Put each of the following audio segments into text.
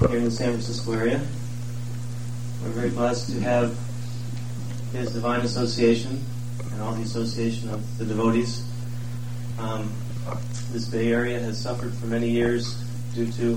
here in the San Francisco area. We're very blessed to have His Divine Association and all the association of the devotees. This Bay Area has suffered for many years due to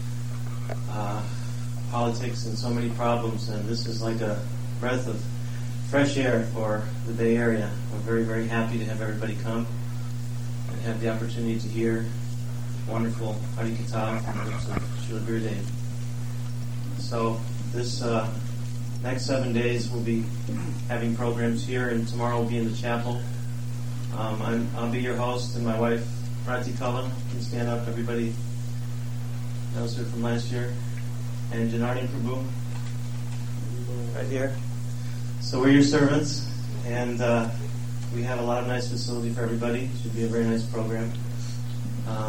politics and so many problems, and this is like a breath of fresh air for the Bay Area. We're very, very happy to have everybody come and have the opportunity to hear wonderful Harikatha from the lips of Srila Gurudev. So this next 7 days we'll be having programs here, and tomorrow we'll be in the chapel. I'll be your host, and my wife Rati Kala can stand up. Everybody knows her from last year. And Janardhan Prabhu, right here. So we're your servants, and we have a lot of nice facility for everybody. Should be a very nice program. I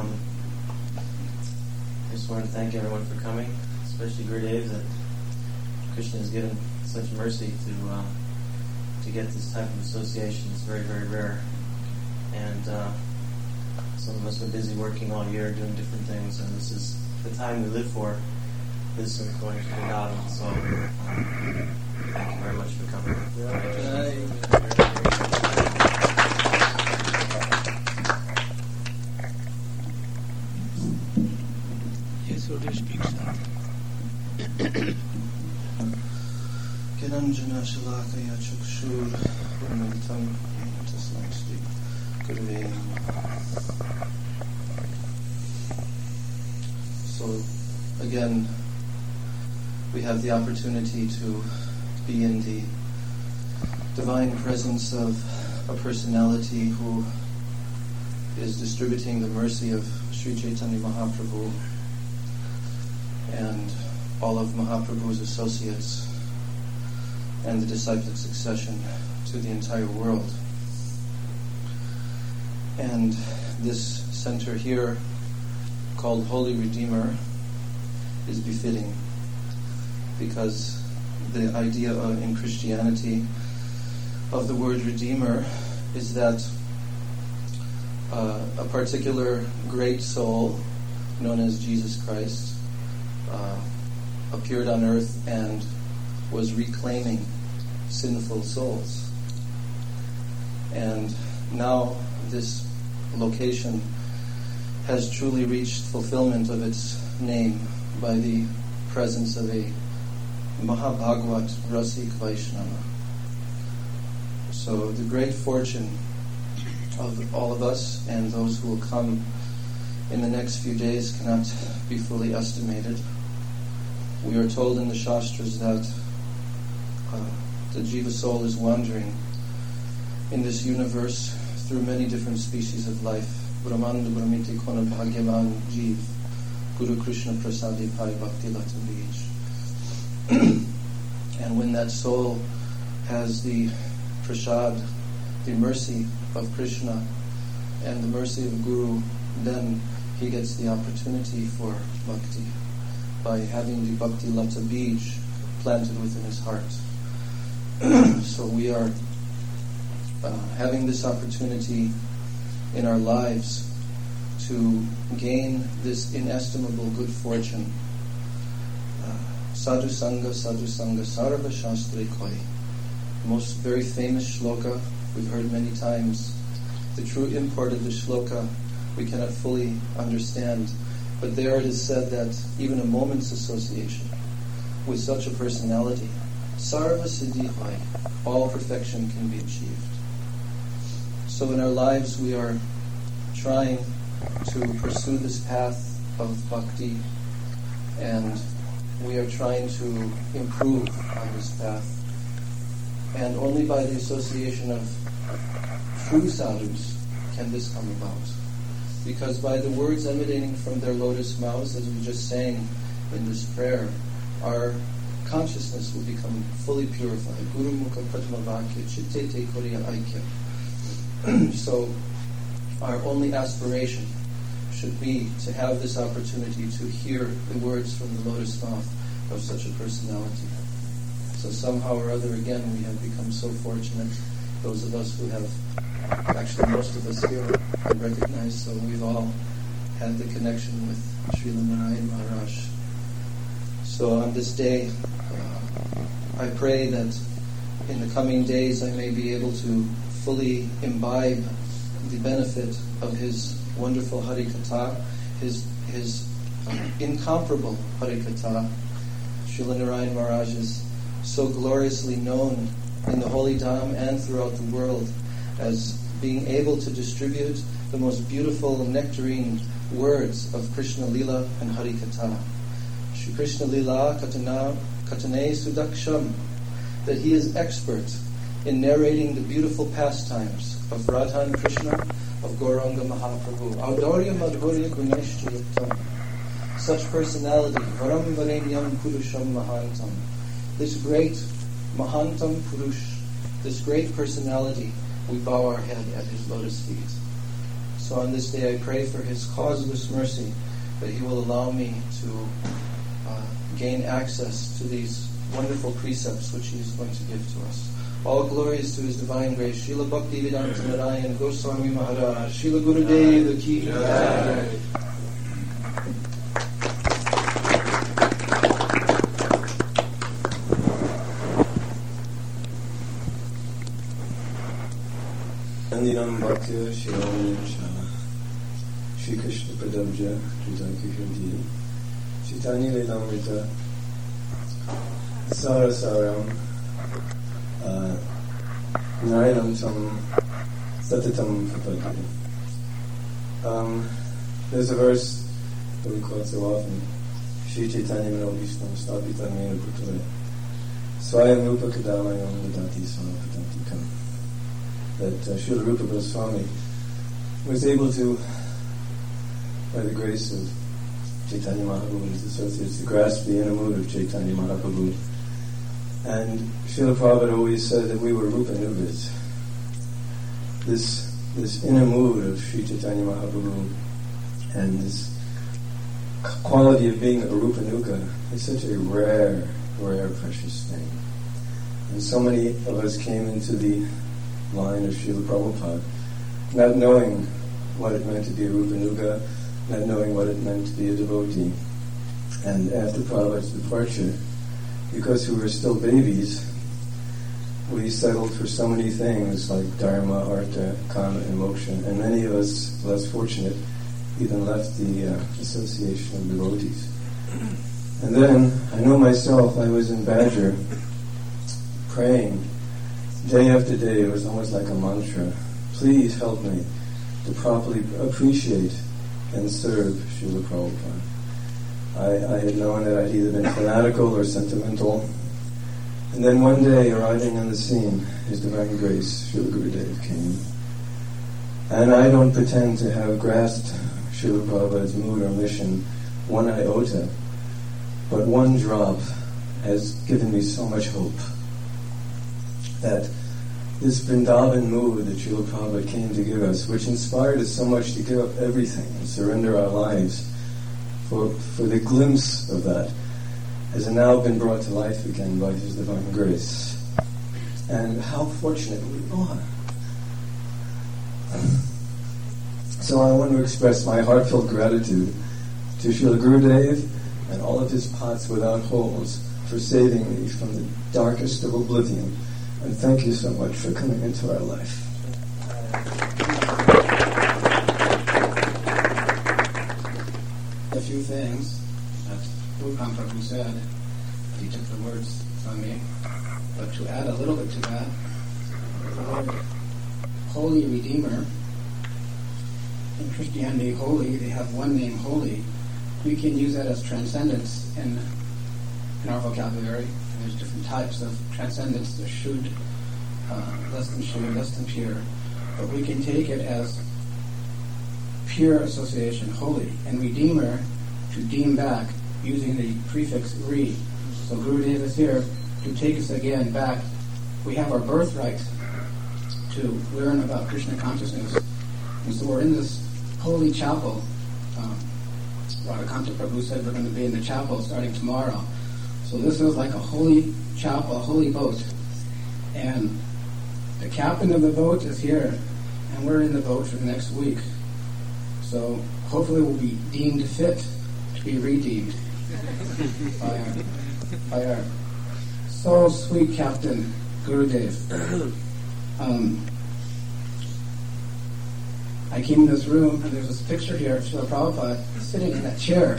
just want to thank everyone for coming, especially Gurudev, that Krishna has given such mercy to get this type of association. It's very, very rare. And some of us are busy working all year doing different things, and this is the time we live for. This is going to Vrindavan. So thank you very much for coming. Yes, or speak some. Kiranjana Shalakaya Chukshur Purnamitam Tasmai Sri Guruve. So again, we have the opportunity to be in the divine presence of a personality who is distributing the mercy of Sri Chaitanya Mahaprabhu and all of Mahaprabhu's associates and the disciplic succession to the entire world. And this center here, called Holy Redeemer, is befitting, because the idea in Christianity of the word Redeemer is that a particular great soul known as Jesus Christ appeared on earth and was reclaiming sinful souls. And now this location has truly reached fulfillment of its name by the presence of a Mahabhagwat Rasik Vaishnava. So the great fortune of all of us and those who will come in the next few days cannot be fully estimated. We are told in the Shastras that the Jiva soul is wandering in this universe through many different species of life. Brahmanda Brahmiti Kona Bhagyavan Jiv Guru Krishna Prasadi Bhai Bhakti Lata Bij. And when that soul has the prasad, the mercy of Krishna and the mercy of Guru, then he gets the opportunity for bhakti by having the Bhakti Lata Bij planted within his heart. So we are having this opportunity in our lives to gain this inestimable good fortune. Sadhu Sangha, Sarva Shastri Koi. Most very famous shloka we've heard many times. The true import of the shloka we cannot fully understand, but there it is said that even a moment's association with such a personality, Sarva Siddhi Koi, all perfection can be achieved. So in our lives we are trying to pursue this path of bhakti, and we are trying to improve on this path. And only by the association of true sadhus can this come about. Because by the words emanating from their lotus mouths, as we just sang in this prayer, our consciousness will become fully purified. Guru Mukha Pratma Vakya Chitte Te Koriya Aikya. So our only aspiration should be to have this opportunity to hear the words from the lotus mouth of such a personality. So somehow or other, again, we have become so fortunate, those of us who have, actually most of us here are recognized, so we've all had the connection with Srila Narayan Maharaj So on this day, I pray that in the coming days I may be able to fully imbibe the benefit of his wonderful Harikatha, his incomparable Harikatha. Srila Narayan Maharaj is so gloriously known in the Holy Dham and throughout the world as being able to distribute the most beautiful nectarine words of Krishna Lila and Harikatha. Shri Krishna Lila Katane Sudaksham, that he is expert in narrating the beautiful pastimes of Radha and Krishna, of Gauranga Mahaprabhu. Audorya Madhurya Guneshchayattam. Such personality, Varam Varenyam Purusham Mahantam. This great Mahantam Purush, this great personality, we bow our head at his lotus feet. So on this day I pray for his causeless mercy, that he will allow me to gain access to these wonderful precepts which he is going to give to us. All glory is to his divine grace. Srila Bhaktivedanta Narayan Goswami Maharaj, Srila Gurudeva Ki Jai. Andinam Bhaktya Shiromanam Shah Shri Krishna Padabja Jitaki Hridiya Chaitanya Lilamrita Sarasaram Narinam Tam Satatam Papadya. There's a verse that we quote so often, Shri Chaitanya Manobhishtam Stapitam Mena Bhutale Swayam Rupa Kadamayam Nadati Swapatanti Kam, that Srila Rupa Goswami was able to, by the grace of Chaitanya Mahaprabhu and his associates, to grasp the inner mood of Chaitanya Mahaprabhu. And Srila Prabhupada always said that we were Rupanugas. This inner mood of Sri Chaitanya Mahaprabhu and this quality of being a Rupanuga is such a rare, precious thing. And so many of us came into the line of Srila Prabhupada, not knowing what it meant to be a Rupanuga, not knowing what it meant to be a devotee. And after Prabhupada's departure, because we were still babies, we settled for so many things like Dharma, Artha, Kama, and Moksha, and many of us, less fortunate, even left the association of devotees. And then, I know myself, I was in Badger, praying, day after day. It was almost like a mantra. Please help me to properly appreciate and serve Srila Prabhupada. I had known that I'd either been fanatical or sentimental. And then one day, arriving on the scene, His Divine Grace, Srila Gurudev, came. And I don't pretend to have grasped Srila Prabhupada's mood or mission one iota, but one drop has given me so much hope that this Vrindavan mood that Srila Prabhupada came to give us, which inspired us so much to give up everything and surrender our lives for the glimpse of that, has now been brought to life again by His Divine Grace. And how fortunate we are. So I want to express my heartfelt gratitude to Srila Gurudev and all of his pots without holes for saving me from the darkest of oblivion. And thank you so much for coming into our life. A few things that Bhagwan Prabhu said, he took the words from me, but to add a little bit to that, the word Holy Redeemer, in Christianity, holy, they have one name, holy. We can use that as transcendence in our vocabulary. There's different types of transcendence. There's shud, less than pure. But we can take it as pure association, holy, and redeemer, to deem back, using the prefix re. So Gurudev is here to take us again back. We have our birthright to learn about Krishna consciousness. And so we're in this holy chapel. Radhakanta Prabhu said we're going to be in the chapel starting tomorrow. So this is like a holy chapel, a holy boat. And the captain of the boat is here, and we're in the boat for the next week. So hopefully we'll be deemed fit to be redeemed. by our so sweet Captain Gurudev. I came in this room and there's this picture here of Srila Prabhupada sitting in that chair.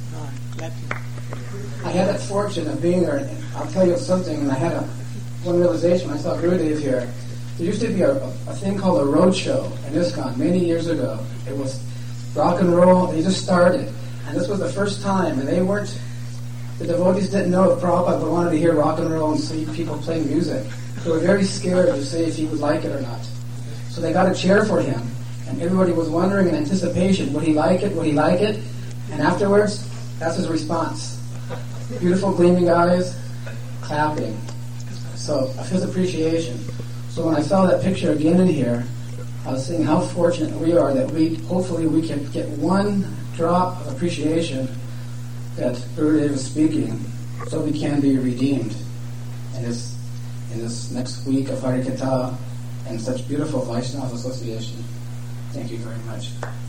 I had that fortune of being there, and I'll tell you something, and I had one realization when I saw Gurudev here. There used to be a thing called a road show in ISKCON many years ago. It was rock and roll. They just started. And this was the first time, and the devotees didn't know that Prabhupada wanted to hear rock and roll and see people playing music. They were very scared to say if he would like it or not. So they got a chair for him, and everybody was wondering in anticipation, would he like it, would he like it? And afterwards, that's his response. Beautiful gleaming eyes, clapping. So, of his appreciation. So when I saw that picture again in here, I was saying how fortunate we are that hopefully we can get one drop of appreciation that Gurudev is speaking, so we can be redeemed in this next week of Harikatha and such beautiful Vaishnava association. Thank you very much.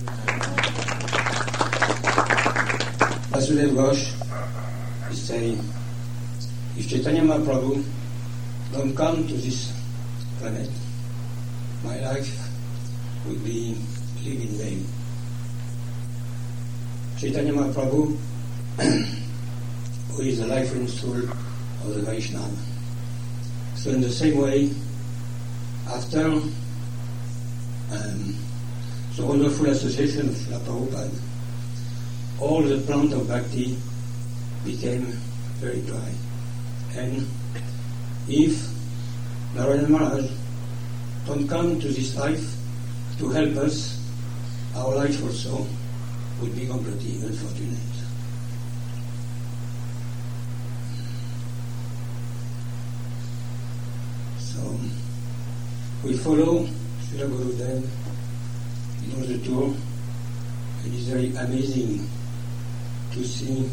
Vasudev Ghosh is saying, if Chaitanya Mahaprabhu don't come to this planet, my life would be lived in vain. Chaitanya Mahaprabhu, who is the lifelong soul of the Vaishnava. So in the same way, after the wonderful association of Srila Prabhupada, all the plant of bhakti became very dry. And if Narayana Maharaj don't come to this life to help us, our life also would be completely unfortunate. So we follow Srila Gurudev in all the tour. It is very amazing to see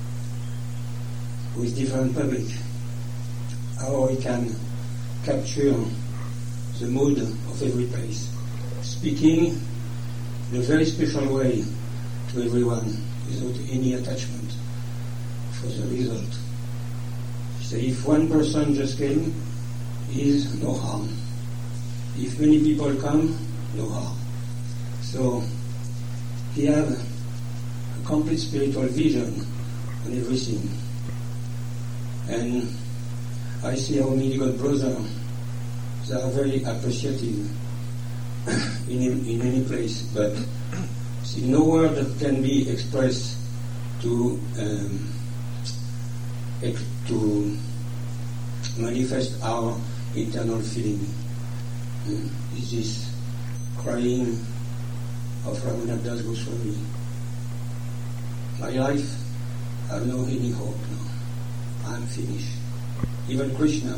with different public how we can capture the mood of every place, speaking in a very special way to everyone without any attachment for the result. So if one person just came, is no harm. If many people come, no harm. So he had a complete spiritual vision on everything. And I see how many good brothers, they are very appreciative in any place, but see, no word can be expressed to manifest our internal feeling. This is crying of Raghunath Das Goswami. My life, I have no any hope now. I am finished. Even Krishna,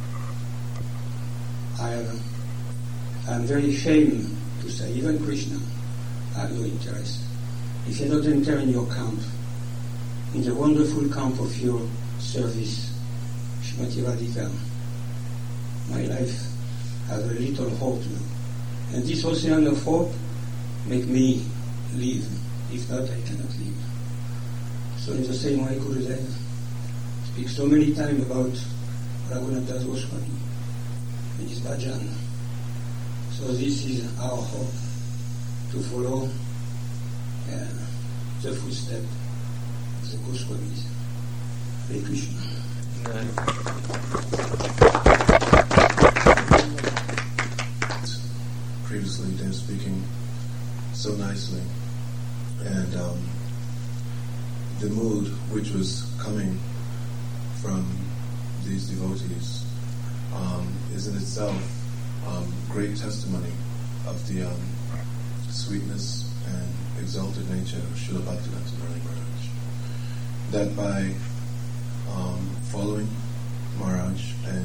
I am very ashamed to say, even Krishna, I have no interest. If you don't enter in your camp, in the wonderful camp of your service, Srimati Radhika, my life has a little hope now. And this ocean of hope make me live. If not, I cannot live. So in the same way, Gurudev speaks so many times about Raghunath Das Goswami in his bhajan. So this is our hope, to follow the footsteps of the Goswamis. Hare Krishna. Previously, Dev speaking so nicely, and the mood which was coming from these devotees is in itself great testimony of the sweetness and exalted nature of Srila Bhaktivedanta Maharaj. That by following Maharaj and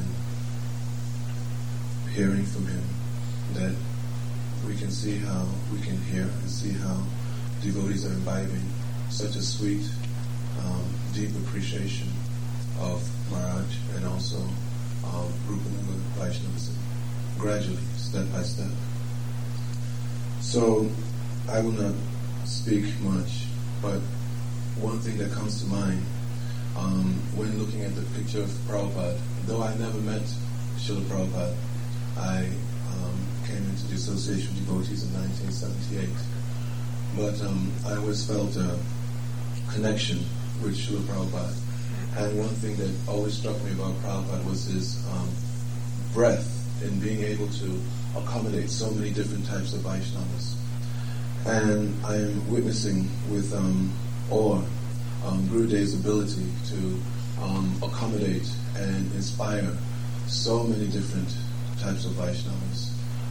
hearing from him, that we can see how, we can hear and see how devotees are imbibing such a sweet, deep appreciation of Maharaj and also Rupanuga Vaishnavism, gradually, step by step. So I will not speak much, but one thing that comes to mind when looking at the picture of Prabhupada, though I never met Srila Prabhupada, I came into the Association of Devotees in 1978. But I always felt a connection with Srila Prabhupada. And one thing that always struck me about Prabhupada was his breadth in being able to accommodate so many different types of Vaishnavas. And I am witnessing with awe Gurudev's ability to accommodate and inspire so many different types of Vaishnavas,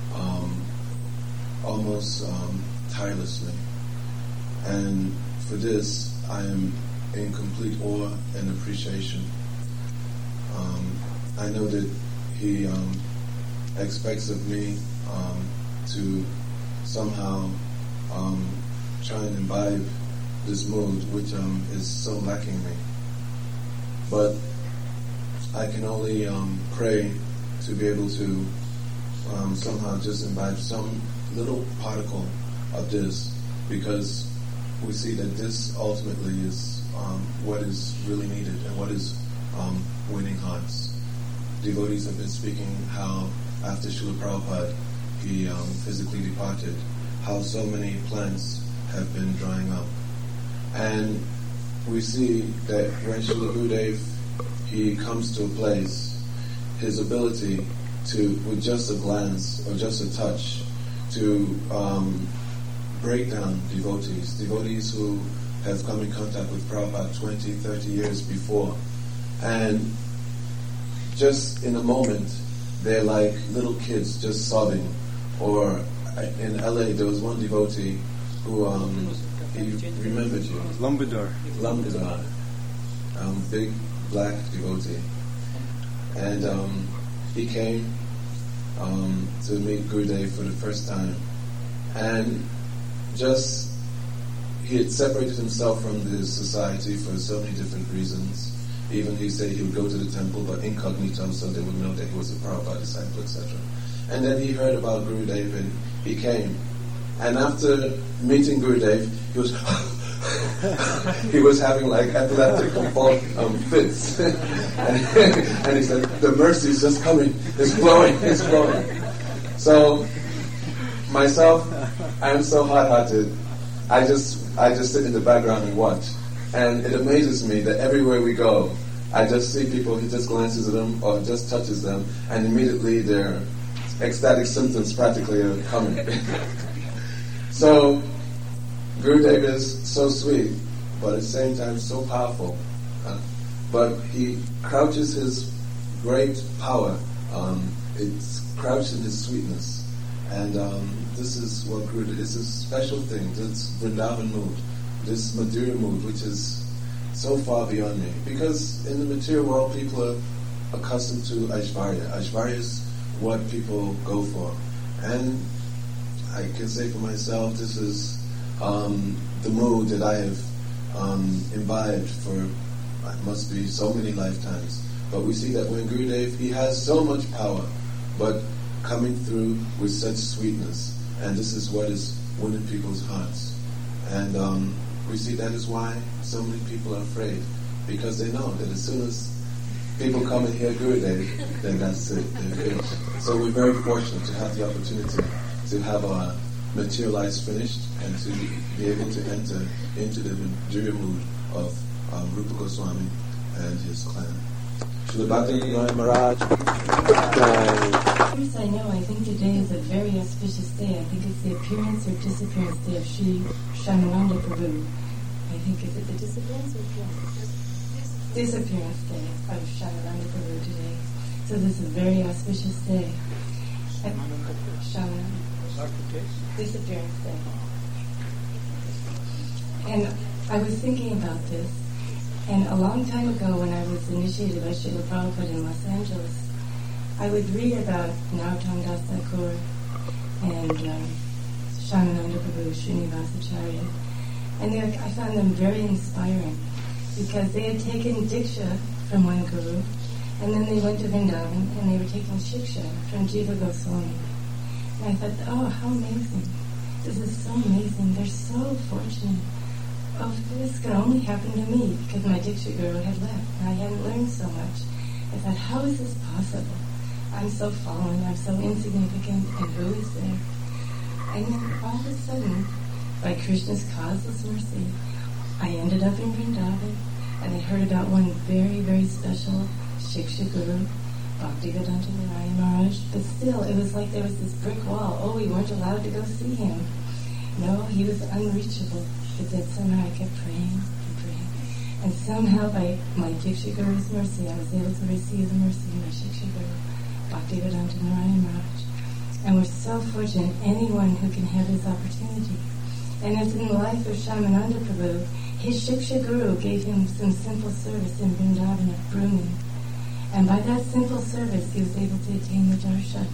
almost tirelessly. And for this, I am in complete awe and appreciation. I know that he expects of me to somehow try and imbibe this mood, which is so lacking me. But I can only pray to be able to somehow just imbibe some little particle of this, because we see that this ultimately is what is really needed and what is winning hearts. Devotees have been speaking how after Srila Prabhupada he physically departed, how so many plants have been drying up. And we see that when Srila Gurudev he comes to a place, his ability to, with just a glance or just a touch, to break down devotees who have come in contact with Prabhupada 20, 30 years before. And just in a moment, they're like little kids just sobbing. Or in LA, there was one devotee who, he remembered you. Lumbadar. Big black devotee. And he came to meet Gurudev for the first time. And just, he had separated himself from the society for so many different reasons. Even he said he would go to the temple, but incognito, so they would know that he was a Prabhupada disciple, etc. And then he heard about Gurudev and he came. And after meeting Gurudev, he was he was having like epileptic fits. and he said, the mercy is just coming. It's flowing. So myself, I am so hard-hearted. I just sit in the background and watch. And it amazes me that everywhere we go, I just see people, he just glances at them or just touches them, and immediately their ecstatic symptoms practically are coming. So, Gurudev is so sweet, but at the same time so powerful. But he crouches his great power, it's crouched in his sweetness. And this is what Gurudev, it's a special thing, this Vrindavan mood, this Madhurya mood, which is so far beyond me. Because in the material world, people are accustomed to Aishvarya. Aishvarya is what people go for. And I can say for myself, this is the mood that I have imbibed for, it must be so many lifetimes. But we see that when Gurudev, he has so much power, but coming through with such sweetness. And this is what is winning people's hearts. And we see that is why so many people are afraid, because they know that as soon as people come and hear Gurudev, then that's it, they're finished. So we're very fortunate to have the opportunity to have our material lives finished and to be able to enter into the Madhurya mood of Rupa Goswami and his clan. Srila Bhakti Maharaj. First, I think today is a very auspicious day. I think it's the appearance or disappearance day of Sri Shamananda Prabhu. I think, is it the disappearance or appearance? Disappearance day of Shamananda Prabhu today. So this is a very auspicious day. Disappearance day. And I was thinking about this, and a long time ago when I was initiated by Srila Prabhupada in Los Angeles, I would read about Narottam Das Thakur and Shamananda Prabhu, Srinivasacharya, and I found them very inspiring because they had taken Diksha from one guru, and then they went to Vrindavan and they were taking Shiksha from Jiva Goswami. And I thought, oh, how amazing. This is so amazing. They're so fortunate. oh, this could only happen to me because my Diksha Guru had left and I hadn't learned so much. I thought, how is this possible? I'm so fallen, I'm so insignificant, and who is there? And then all of a sudden, by Krishna's causeless mercy, I ended up in Vrindavan, and I heard about one very, very special Shiksha Guru, Bhaktivedanta Narayan Maharaj, but still, it was like there was this brick wall. Oh, we weren't allowed to go see him. No, he was unreachable. But then somehow I kept praying and praying. And somehow by my Diksha Guru's mercy, I was able to receive the mercy of my Shiksha Guru, Bhaktivedanta Narayan Maharaj. And we're so fortunate, anyone who can have this opportunity. And as in the life of Shamananda Prabhu, his Shiksha Guru gave him some simple service in Vrindavan at Bruman. And by that simple service, he was able to attain the darshan.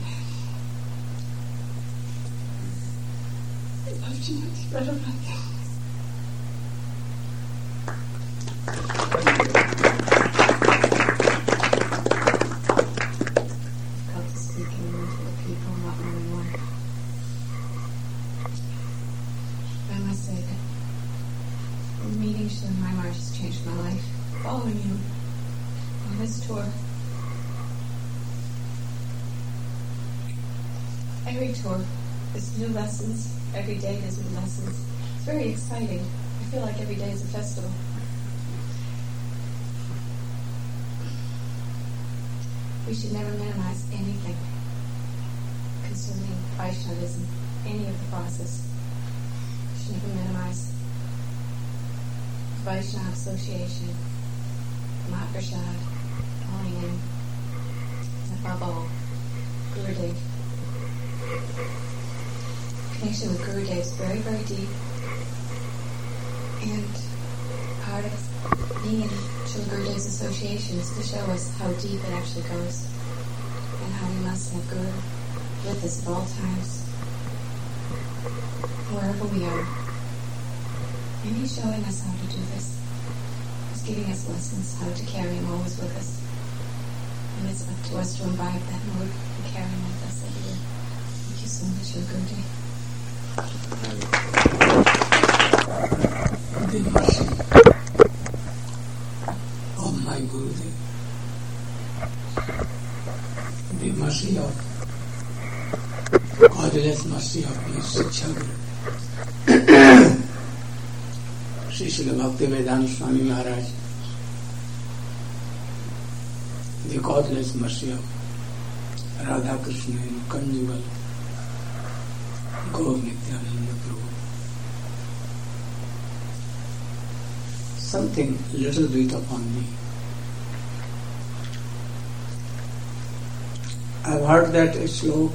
I must say that meeting Srila Maharaj has changed my life. Following you on this tour. Every tour, there's new lessons. Every day there's new lessons. It's very exciting. I feel like every day is a festival. We should never minimize anything concerning Vaishnavism, any of the process. We should never minimize Vaishnava Association, Mahaprasad, calling in, and above all, Gurudev. Connection with Gurudev is very, very deep, and part of being in Srila Gurudev's association is to show us how deep it actually goes, and how we must have Guru with us at all times, wherever we are. And he's showing us how to do this. He's giving us lessons how to carry him always with us. And it's up to us to imbibe that mood and carry him with us everywhere. Thank you so much, your Gurudev. The mercy of my Gurudev, the mercy of causeless mercy of my Shiksha Guru, Sri Srila Bhaktivedanta Swami Maharaj, the causeless mercy of Radha Krishna in conjugal Gaur Nityananda Prabhu. Something little bit upon me. I've heard that sloka,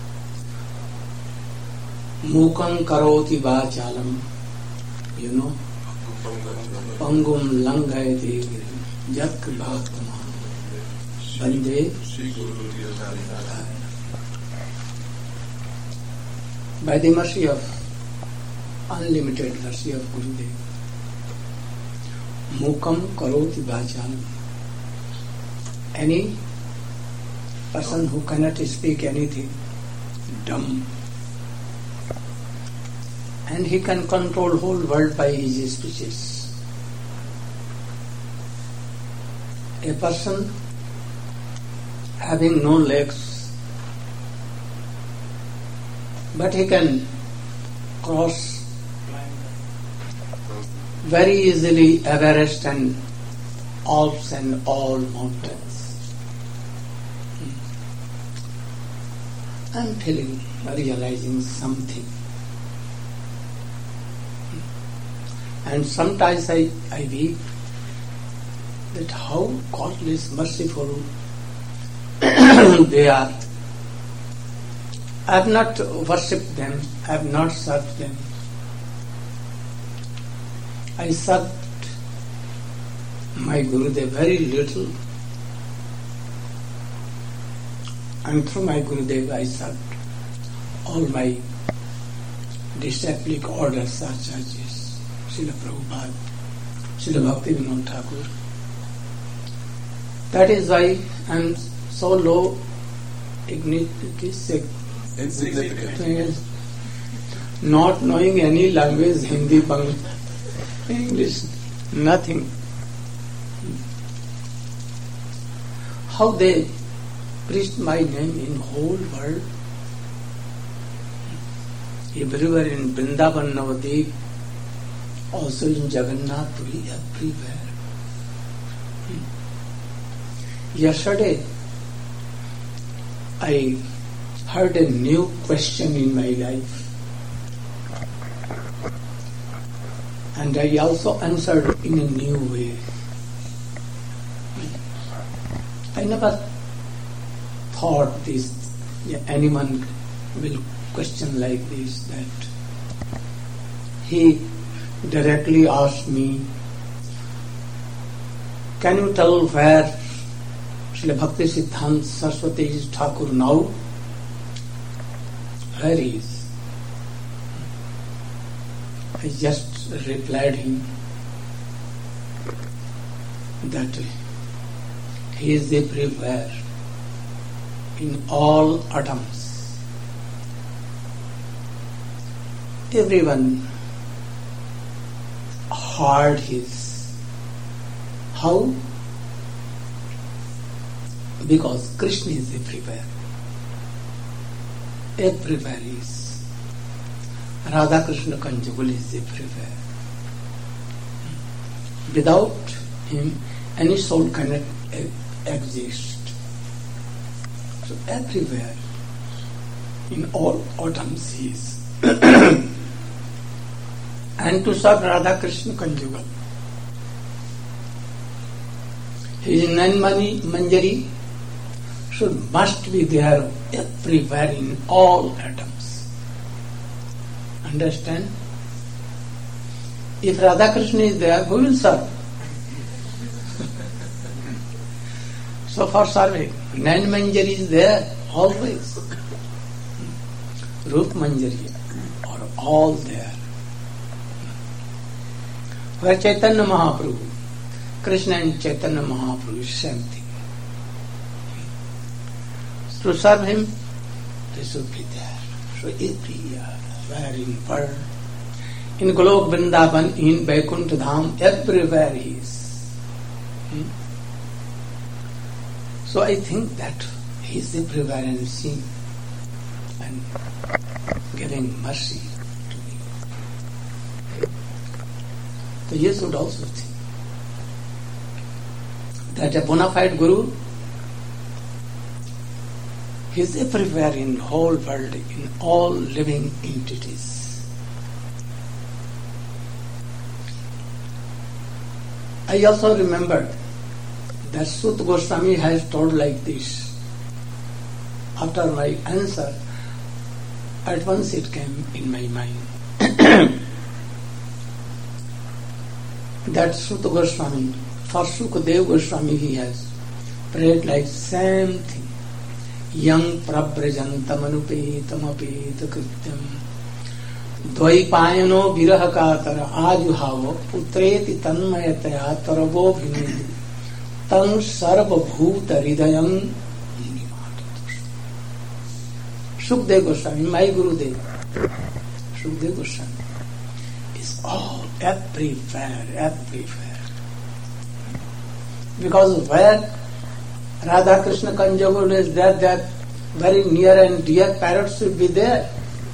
Mukam karoti vachalam, you know, Pangum langayate girim, Jat bhaktamam, Bande. By the mercy of, unlimited mercy of Gurudev, Mukam karoti vachalam. Any person who cannot speak anything, dumb, and he can control whole world by his speeches. A person having no legs, but he can cross very easily Everest and Alps and all mountains. I'm feeling, realizing something. And sometimes I weep that how godless, merciful they are. I have not worshipped them, I have not served them. I served my Gurudev very little, and through my Gurudev I served all my disciplic orders such as Srila Prabhupada, Srila Bhaktivinoda Thakur. That is why I am so low, insignificant, not knowing any language, Hindi, English, nothing. How they preached my name in whole world. Everywhere in Vrindavan, Navadvip, also in Jagannath Puri, everywhere. Yesterday, I heard a new question in my life. And I also answered in a new way. I never thought anyone will question like this, that he directly asked me, can you tell where Srila Bhakti Siddhanta Saraswati Thakur now? Where he is? I just replied him that he is everywhere, in all atoms. Everyone heard his. How? Because Krishna is everywhere. Everywhere he is. Radha Krishna conjugal is everywhere. Without him, any soul cannot exist. So everywhere, in all atoms he is. And to serve Radha Krishna conjugal, his Nanmani Manjari must be there everywhere in all atoms. Understand? If Radha Krishna is there, who will serve? So for serving, Nan Manjari is there always. Rup Manjari are all there. Where Chaitanya Mahaprabhu, Krishna and Chaitanya Mahaprabhu is same thing. To serve him, they should be there. So everywhere in world, in Golok Vrindavan, in Vaikuntha Dham, everywhere he is. So I think that he is everywhere and seeing and giving mercy to me. So you should also think that a bona fide Guru is everywhere in whole world, in all living entities. I also remembered that Sut Goswami has told like this. After my answer, at once it came in my mind that Sut Goswami, for Sukadev Goswami, he has prayed like same thing. Yang prabrajantam anupetam apet krityam dvaipayano viraha katara ajuhava putreti tanmayataya taravo bhinedi tang sarvabhuta hridayam nimatatush. Sukdev Goswami, my Gurudev, Sukdev Goswami is all everywhere. Because where Radha Krishna conjugal is there, that very near and dear parrots should be there.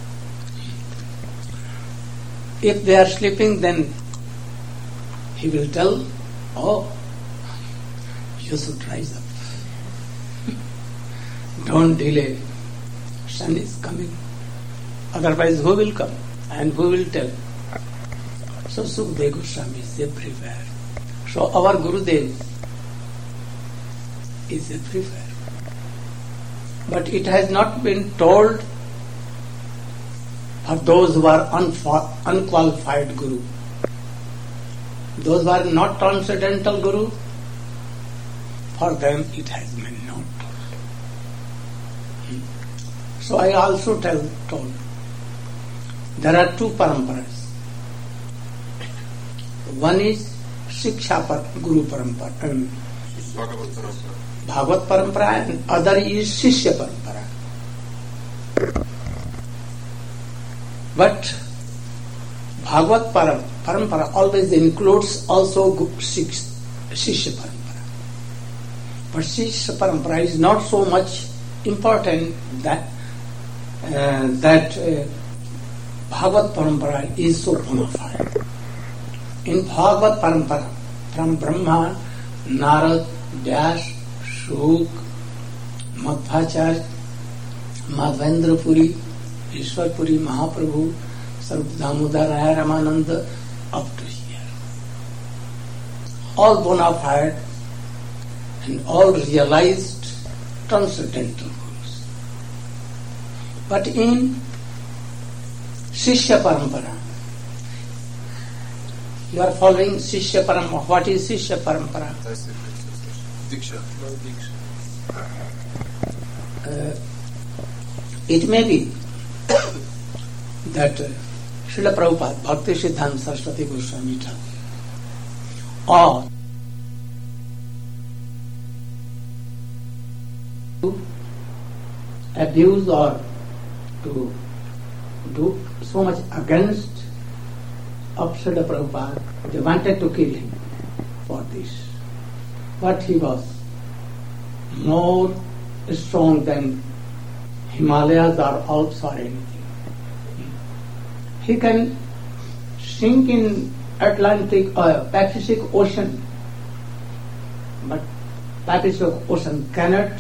If they are sleeping, then he will tell, oh, you should rise up. Don't delay. Sun is coming. Otherwise, who will come? And who will tell? So Sukdev Goswami is everywhere. So our Gurudev is everywhere. But it has not been told for those who are unqualified Guru. Those who are not transcendental Guru, for them it has been not told. So I also told there are two paramparas. One is Shiksha Guru Parampara, Bhagavad Parampara, and other is Shishya Parampara. But Bhagavad parampara always includes also Shishya parampara. But Shishya parampara is not so much important that Bhagavad parampara is so bona fide. In Bhagavad parampara, from Brahma, Narad, Vyas, Shuk, Madhvacharya, Madhavendra Puri, Ishwar Puri, Mahaprabhu, Sarup Damodar Raya Ramananda, up to here. All bona fide and all realized transcendental gurus. But in Shishya parampara, you are following Shishya parampara. What is Shishya parampara? Diksha. It may be that Srila Prabhupada, Bhakti Siddhanta Saraswati Goswami Thakur, or to abuse or to do so much against of Srila Prabhupada, they wanted to kill him for this. But he was more strong than Himalayas or Alps or anything. He can sink in Atlantic or Pacific Ocean, but Pacific Ocean cannot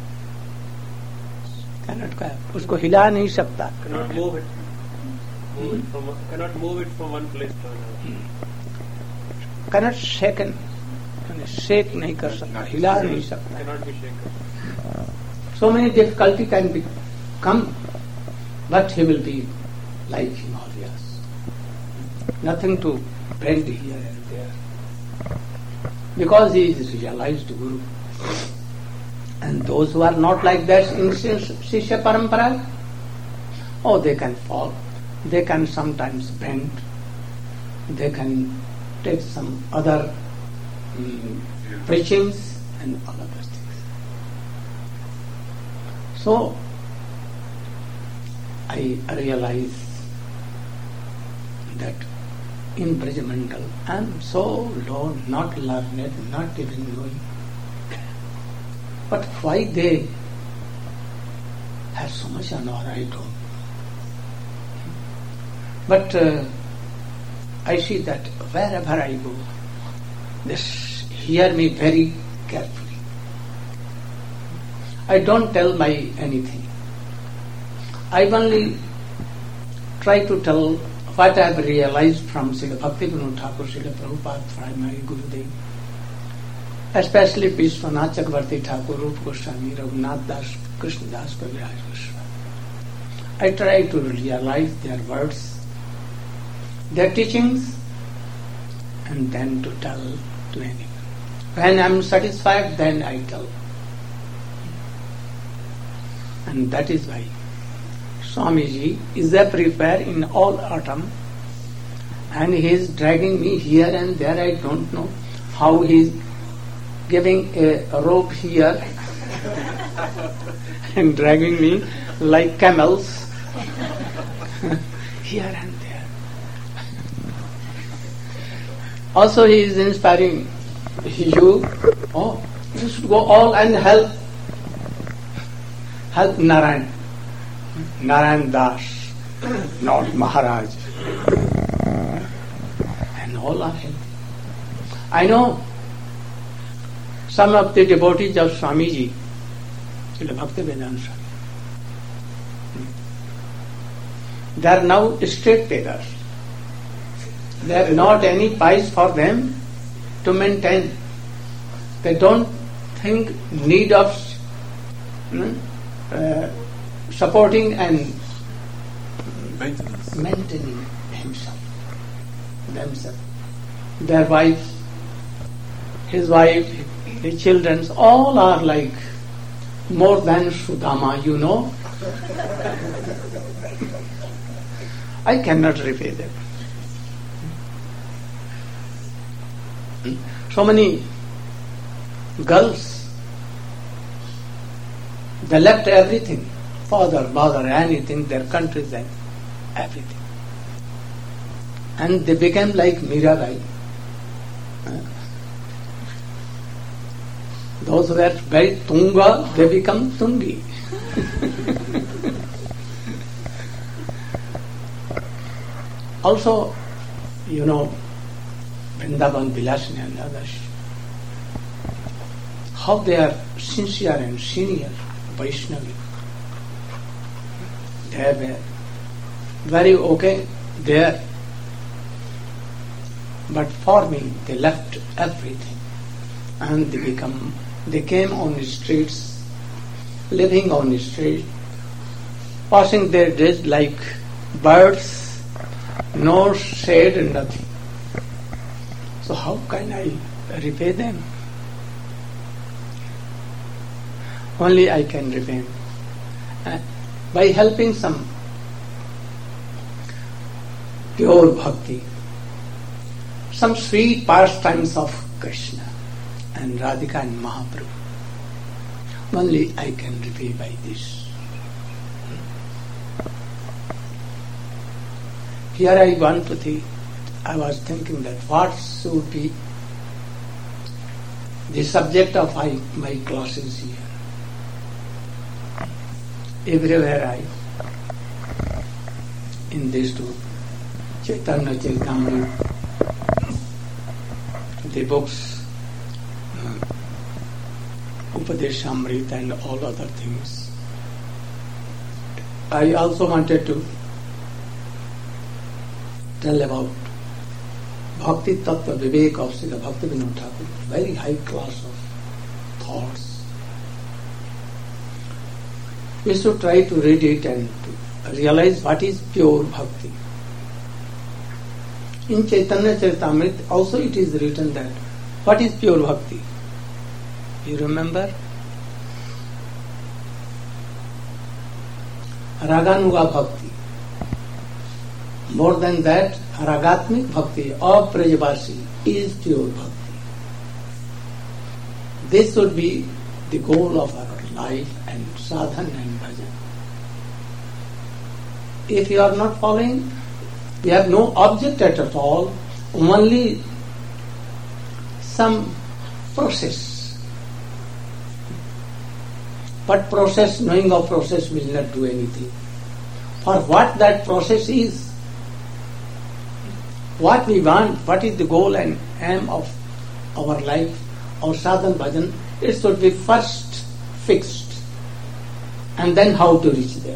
उसको हिला नहीं सकता. Cannot move it. Cannot move it from one place to another. Cannot shake नहीं कर सकता, हिला नहीं सकता. Cannot be shaken. So many difficulty can come, but he will be like Himalayas. Nothing to bend here and there. Because he is realized Guru. And those who are not like that in Shishya parampara, they can fall. They can sometimes bend. They can take some other preachings and all other things. So, I realize that in Brajamandal I am so low, not learned, not even knowing. But why they have so much honor, I don't know. But I see that wherever I go, they hear me very carefully. I don't tell my anything. I only try to tell what I have realized from Srila Bhaktivinoda Thakur, Srila Prabhupada, from my Gurudev. Especially Vishwanath Chakravarti Thakur, Rupa Goswami, Raghunath Das, Krishna Das, Kaviraj Goswami. I try to realize their words, their teachings, and then to tell to anyone. When I am satisfied, then I tell. And that is why Swamiji is a prepare in all autumn, and he is dragging me here and there. I don't know how he is giving a rope here and dragging me like camels here and there. Also he is inspiring you, you should go all and help Narayan Das, not Maharaj. And all are helping. I know some of the devotees of Swamiji, Srila Bhaktivedanta Swami, they are now straight beggars. There are not any pies for them to maintain. They don't think need of supporting and maintaining themselves. Their wives, his wife, his children, all are like more than Sudama, you know. I cannot repay them. So many girls, they left everything, father, mother, anything, their countries and everything. and they became like Mirabai. Those who were very Tunga, they become Tungi. Also, Vrindavan, Vilasini and others, how they are sincere and senior Vaishnavi. They were very okay there. But for me, they left everything and they came on the streets, living on the street, passing their days like birds, no shade, nothing. So how can I repay them? Only I can repay by helping some pure bhakti, some sweet pastimes of Krishna and Radhika and Mahaprabhu. Only I can repay by this. Here I was thinking that what should be the subject of my classes here. Everywhere in these two, Chaitanya Charitamrita, the books, Upadeshamrita and all other things. I also wanted to tell about Bhakti Tattva Vivek of Srila Bhaktivinoda Thakur, very high class of thoughts. We should try to read it and to realize what is pure bhakti. In Chaitanya Charitamrita also it is written that what is pure bhakti? You remember? Raganuga bhakti. More than that, Ragatmik bhakti or Prajavasi is pure bhakti. This should be the goal of our life and sadhana and bhajan. If you are not following, you have no object at all, only some process. But process, knowing of process will not do anything. For what that process is, what we want, what is the goal and aim of our life, our sadhana bhajan, it should be first fixed and then how to reach there.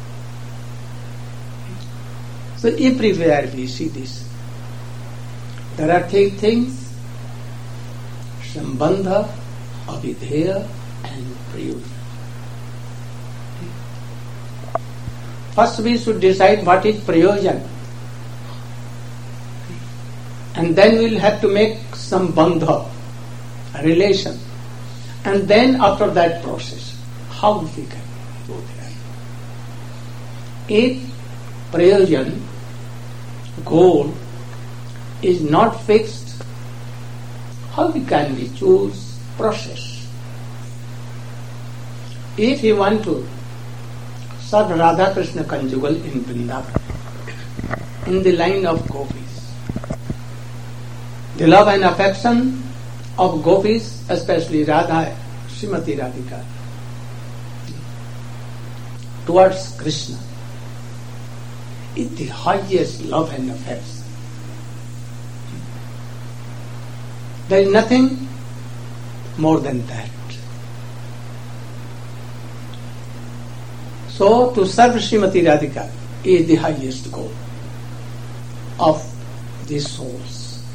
So everywhere we see this. There are three things: Sambandha, Avidheya and Prayojan. First we should decide what is Prayojan, and then we will have to make some bandha, a relation, and then after that process, how we can go there. If Prayojan, goal, is not fixed, how can we choose process? If you want to serve Radha Krishna conjugal in Vrindavan, in the line of gopis, the love and affection of gopis, especially Radha, Srimati Radhika, towards Krishna, is the highest love and affection. There is nothing more than that. So, to serve Srimati Radhika is the highest goal of these souls.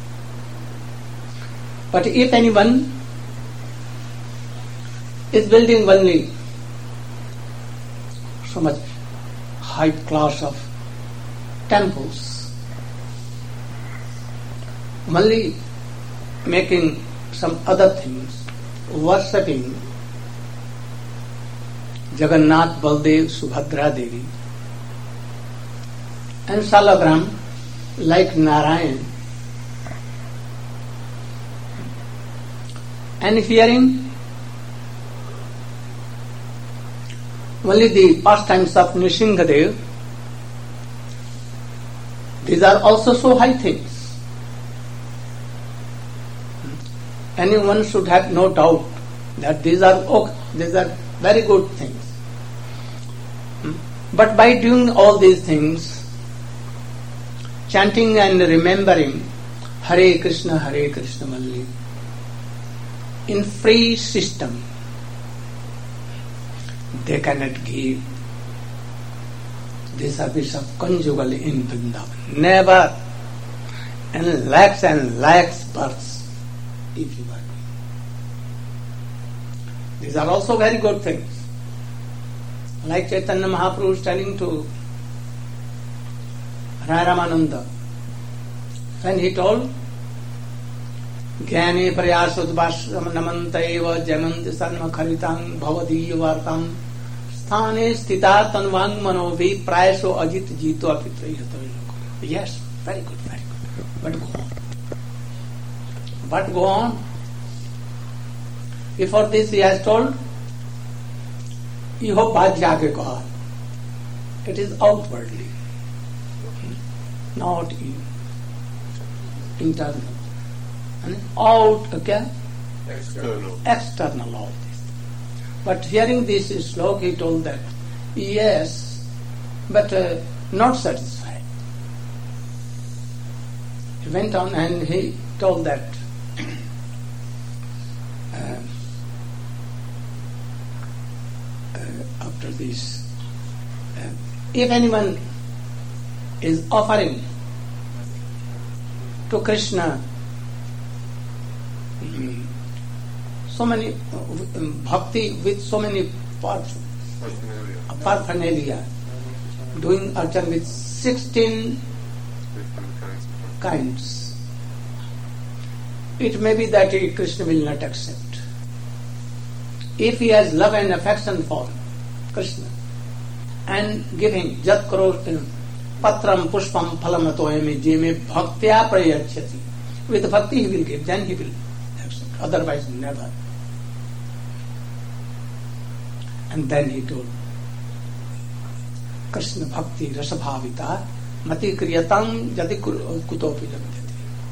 But if anyone is building only so much high class of temples, only making some other things, worshipping Jagannath, Baldev, Subhadra Devi, and Salagram like Narayan, and hearing only the pastimes of Nrsimhadev, These are also so high things. Anyone should have no doubt that these are very good things. But by doing all these things, chanting and remembering Hare Krishna only, in free system, they cannot give the service of conjugal in Vrindavan. Never. And lakhs births, if you are. These are also very good things. Like Chaitanya Mahaprabhu is telling to Rai Ramananda, when he told, Jnane prayasudvashram namanta eva jamanti sanma kharitang bhavadiya vartam sthane sthita tanvang manovi prayaso ajit jito apitrayato. Yes, very good. But go on. Before this he has told, Iho bhajya ke kaha. It is outwardly, not internal. And out, okay? External all this. But hearing this slok, he told that, yes, but not satisfied. He went on and he told that after this, if anyone is offering to Krishna so many bhakti with so many paraphernalia, doing archan with 16 kinds, it may be that Krishna will not accept. If he has love and affection for Krishna and giving jat karo patram pushpam phalam atoyami jeme bhaktya prayachati, with bhakti he will give, then he will accept, otherwise never. And then he told, Krishna bhakti rasabhavita mati kriyatang jati kutopi labhyate.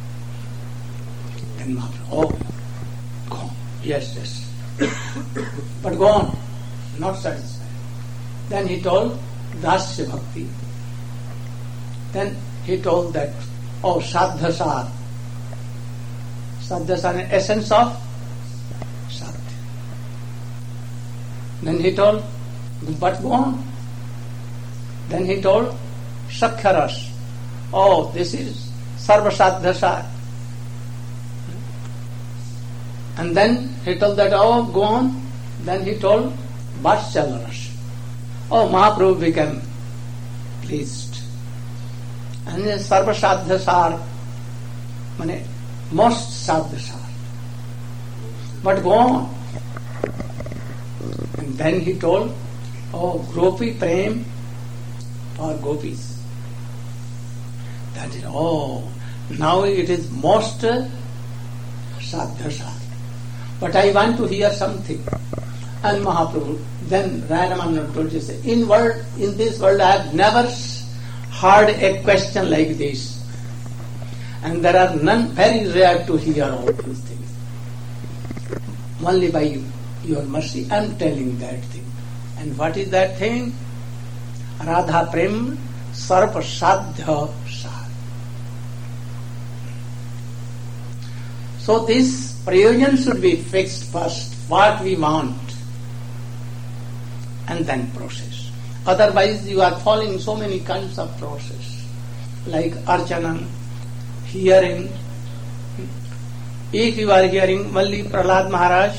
Then Mahaprabhu, oh, go on. Yes. But go on, not satisfied. Then he told Dasya Bhakti. Then he told that, oh, Sadhasar. Sadhasar, the essence of Sadhya. Then he told, but go on. Then he told Sakhyaras. Oh, this is Sarva Sadhasar. And then he told that, oh, go on. Then he told Vatsyalaras. Oh, Mahaprabhu became pleased. And then Sarva Sadhasar, most Sadhasar. But go on. And then he told, oh, Gopi Prem for gopis. That is, oh, now it is most Sadhasar. But I want to hear something. And Mahaprabhu, then Rai Ramananda told us, in this world I have never heard a question like this. And there are none, very rare to hear all these things. Only by your mercy I am telling that thing. And what is that thing? Radha Prem Sarva Sadhya Sar. So this prayojan should be fixed first, what we want, and then process. Otherwise you are following so many kinds of process, like archana, hearing. If you are hearing only Prahlad Maharaj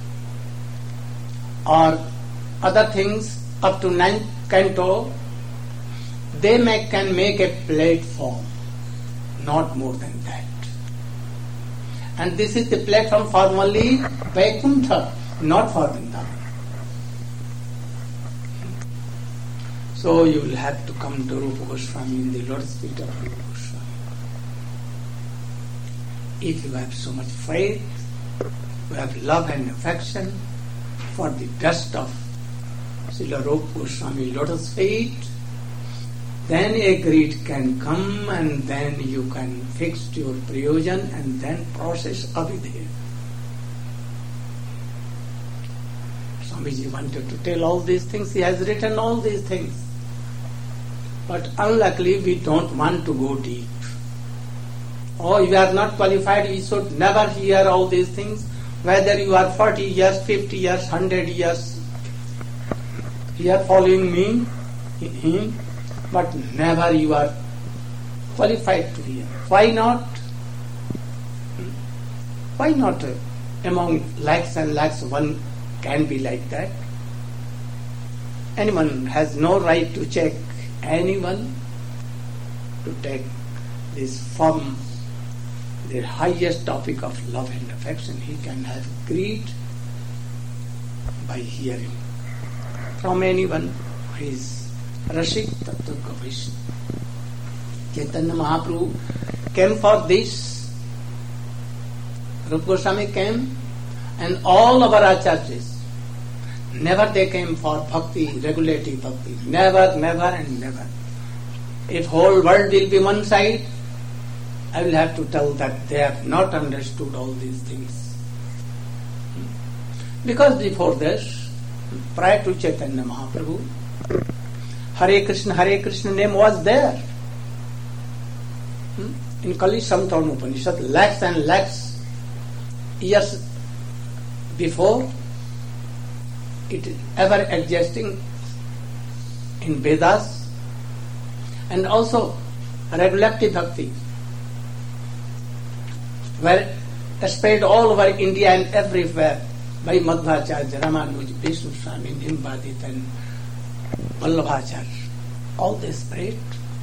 or other things up to 9th canto, they can make a platform, not more than that. And this is the platform for only Vaikuntha, not for Vrindavan. So you will have to come to Rupa Goswami in the lotus feet of Rupa Goswami. If you have so much faith, you have love and affection for the dust of Srila Rupa Goswami lotus feet, then a greed can come, and then you can fix your prayojan and then process avidya. Swamiji wanted to tell all these things. He has written all these things. But unluckily, we don't want to go deep. Oh, you are not qualified, we should never hear all these things. Whether you are 40 years, 50 years, 100 years, you are following me, him, but never you are qualified to hear. Why not? Why not among lakhs and lakhs one can be like that? Anyone has no right to check anyone to take this from the highest topic of love and affection. He can have greed by hearing from anyone who is Rashik Tattva Vaishnav. Chaitanya Mahaprabhu came for this. Rupa Goswami came, and all our acharyas, never they came for bhakti, regulative bhakti. Never, never and never. If whole world will be one side, I will have to tell that they have not understood all these things. Because before this, prior to Chaitanya Mahaprabhu, Hare Krishna name was there. In Kali Samtana Upanishad, lakhs and lakhs years before, it is ever existing in Vedas, and also regulative bhakti were spread all over India and everywhere by Madhvacharya, Ramanuj, Vishnu Swami, Nimbadit and Vallabhacharya. All they spread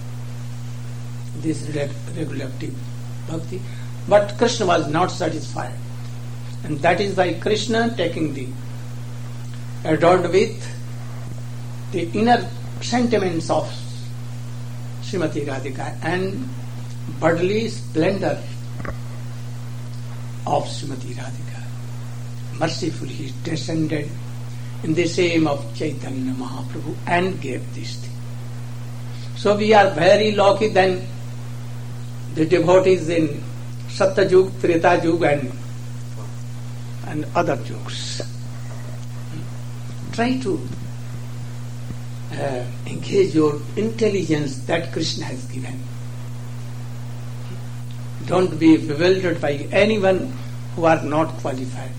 this regulative bhakti. But Krishna was not satisfied. And that is why Krishna, taking the adorned with the inner sentiments of Srimati Radhika and bodily splendor of Srimati Radhika, mercifully he descended in the same of Chaitanya Mahaprabhu and gave this thing. So we are very lucky than the devotees in Satyajug, Tretajug and other yugs. Try to engage your intelligence that Krishna has given. Don't be bewildered by anyone who are not qualified.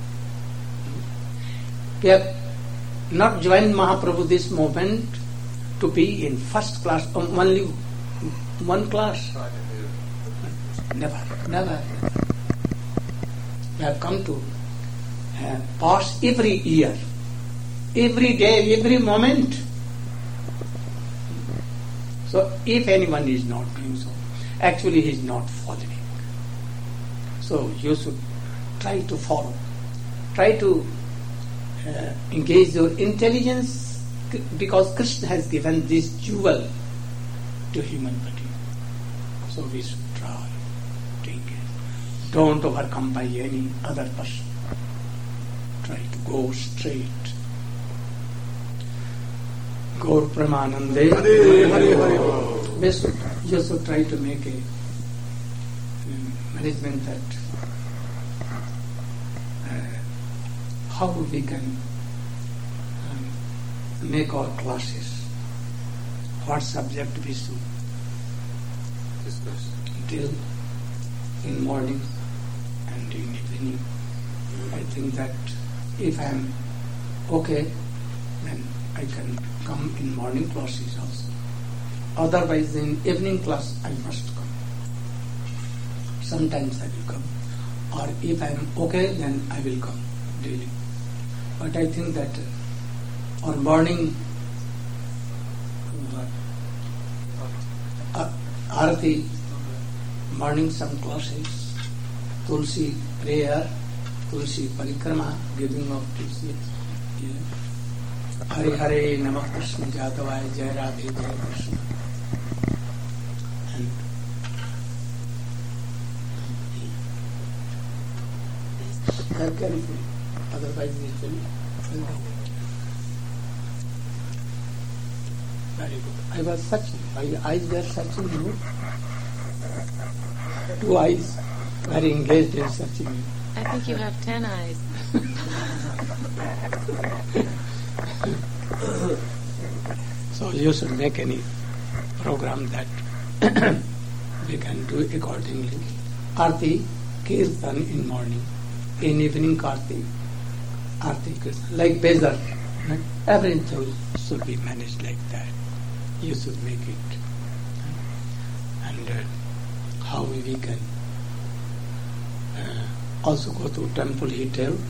We have not joined Mahaprabhu this moment to be in first class, only one class. Never. We have come to pass every year, every day, every moment. So if anyone is not doing so, actually he is not following. So you should try to follow. Try to engage your intelligence, because Krishna has given this jewel to human body. So we should try to engage. Don't overcome by any other person. Try to go straight. Gaur Pramanande. You should try to make a management that how we can make our classes, what subject we should discuss, deal in morning and in evening. I think that if I am okay, then I can come in morning classes also. Otherwise, in evening class, I must come. Sometimes I will come. Or if I am okay, then I will come daily. But I think that on morning Arati, morning some classes, Tulsi prayer, Tulsi parikrama, giving of Tulsi. Hare Hare Namah Krishna Jatavaya Jai Radhe Jai Krishna. And careful, otherwise it will Very good. I was searching. My eyes were searching you. 2 eyes very engaged in searching you. I think you have 10 eyes. So you should make any program that we can do accordingly. Arti, Kirtan in morning. In evening, Arti, Kirtan. Like Bezar. Right? Everything should be managed like that. You should make it. And how we can also go to temple, he told.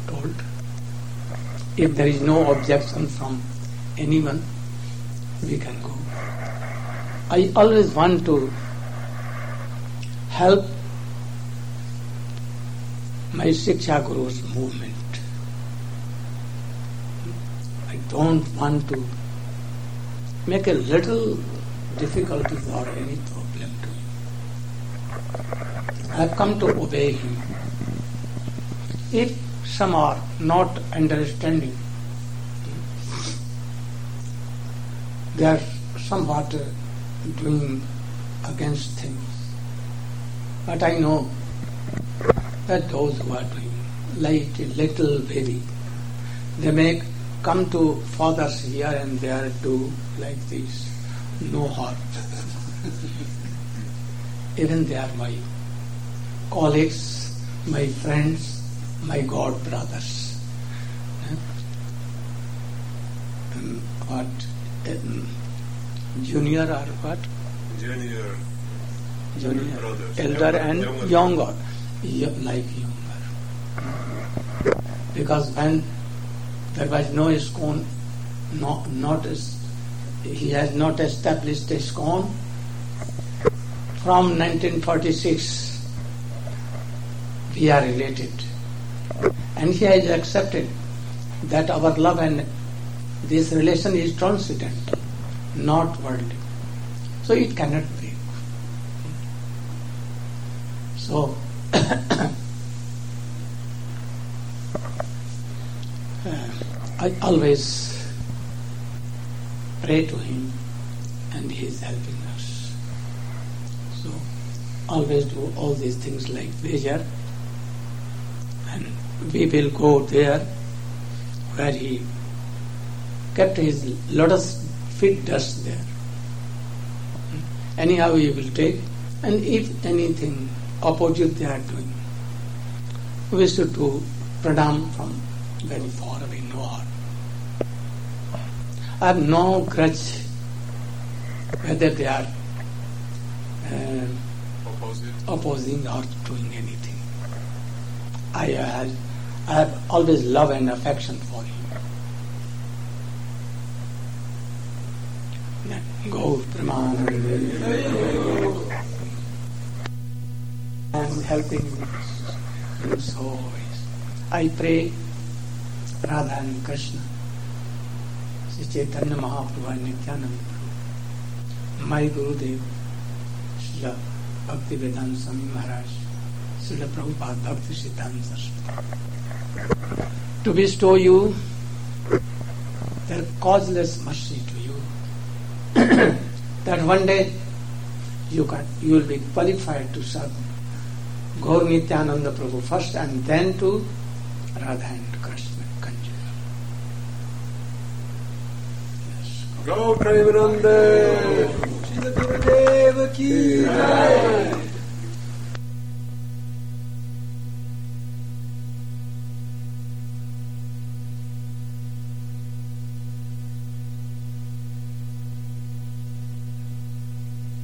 If there is no objection from anyone, we can go. I always want to help my Shiksha Guru's movement. I don't want to make a little difficulties or any problem to him. I have come to obey him. If some are not understanding, they are somewhat doing against things. But I know that those who are doing little baby, they may come to fathers here and there do like this, no harm. Even they are my colleagues, my friends, my God brothers. Junior or what? Junior brothers. Elder and younger. Like younger. Because when there was no ISKCON, he has not established ISKCON. From 1946, we are related. And he has accepted that our love and this relation is transcendental, not worldly. So it cannot break. So, I always pray to him and he is helping us. So, always do all these things like pleasure, and we will go there where he kept his lotus feet dust there. Anyhow he will take, and if anything opposite they are doing, we should do pranam from very far away, no harm. I have no grudge whether they are opposing or doing anything. I have always love and affection for him. Go Premanande. And helping him so. I pray Radha and Krishna, Sri Chaitanya Mahaprabhu and Nityananda Prabhu, my Gurudev, Srila Bhaktivedanta Swami Maharaj, Srila Prabhupada Bhakti Siddhanta Saraswati, to bestow you their causeless mercy to you, that one day you will be qualified to serve Gaur Nityananda Prabhu first and then to Radha and Krishna Kanjula. Yes. Gaur Premanande! Shri Gurudev ki jai!